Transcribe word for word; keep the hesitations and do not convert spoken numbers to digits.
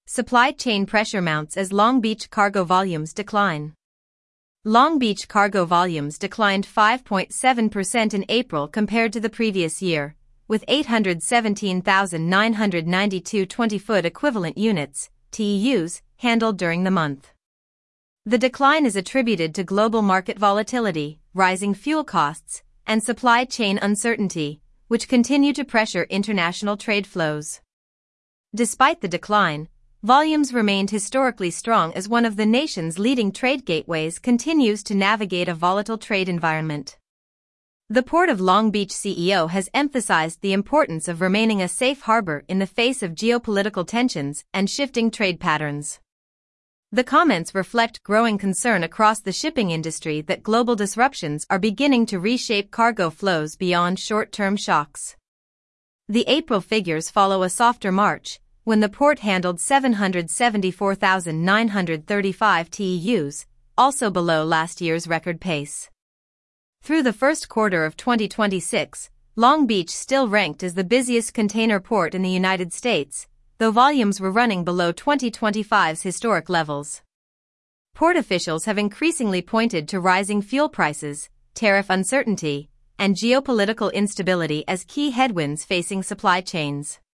supply chain pressure mounts as Long Beach cargo volumes decline. Long Beach cargo volumes declined five point seven percent in April compared to the previous year, with eight hundred seventeen thousand nine hundred ninety-two twenty-foot equivalent units, T E Us, handled during the month. The decline is attributed to global market volatility, rising fuel costs, and supply chain uncertainty, which continue to pressure international trade flows. Despite the decline, volumes remained historically strong as one of the nation's leading trade gateways continues to navigate a volatile trade environment. The Port of Long Beach C E O has emphasized the importance of remaining a safe harbor in the face of geopolitical tensions and shifting trade patterns. The comments reflect growing concern across the shipping industry that global disruptions are beginning to reshape cargo flows beyond short-term shocks. The April figures follow a softer March, when the port handled seven hundred seventy-four thousand nine hundred thirty-five T E Us, also below last year's record pace. Through the first quarter of twenty twenty-six, Long Beach still ranked as the busiest container port in the United States, though volumes were running below twenty twenty-five's historic levels. Port officials have increasingly pointed to rising fuel prices, tariff uncertainty, and geopolitical instability as key headwinds facing supply chains.